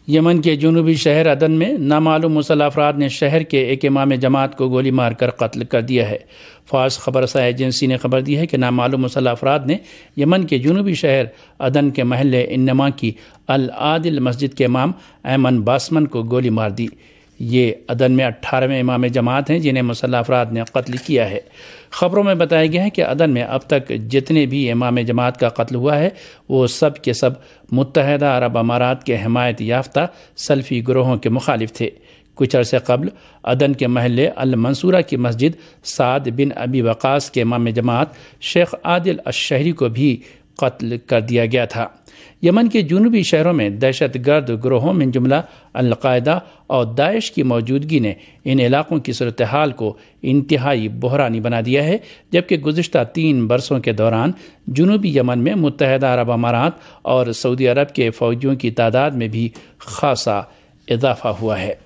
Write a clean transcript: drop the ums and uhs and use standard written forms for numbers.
یمن کے جنوبی شہر عدن میں نامعلوم مسلح افراد نے شہر کے ایک امام جماعت کو گولی مار کر قتل کر دیا ہے۔ فارس خبر رساں ایجنسی نے خبر دی ہے کہ نامعلوم مسلح افراد نے یمن کے جنوبی شہر عدن کے محلے انما کی العادل مسجد کے امام ایمن باسمن کو گولی مار دی۔ یہ عدن میں 18ویں امام جماعت ہیں جنہیں مسلح افراد نے قتل کیا ہے۔ خبروں میں بتایا گیا ہے کہ عدن میں اب تک جتنے بھی امام جماعت کا قتل ہوا ہے وہ سب کے سب متحدہ عرب امارات کے حمایت یافتہ سلفی گروہوں کے مخالف تھے۔ کچھ عرصے قبل عدن کے محلے المنصورہ کی مسجد سعد بن ابی وقاص کے امام جماعت شیخ عادل الشہری کو بھی قتل کر دیا گیا تھا۔ یمن کے جنوبی شہروں میں دہشت گرد گروہوں من جملہ القاعدہ اور داعش کی موجودگی نے ان علاقوں کی صورتحال کو انتہائی بحرانی بنا دیا ہے، جبکہ گزشتہ 3 برسوں کے دوران جنوبی یمن میں متحدہ عرب امارات اور سعودی عرب کے فوجیوں کی تعداد میں بھی خاصا اضافہ ہوا ہے۔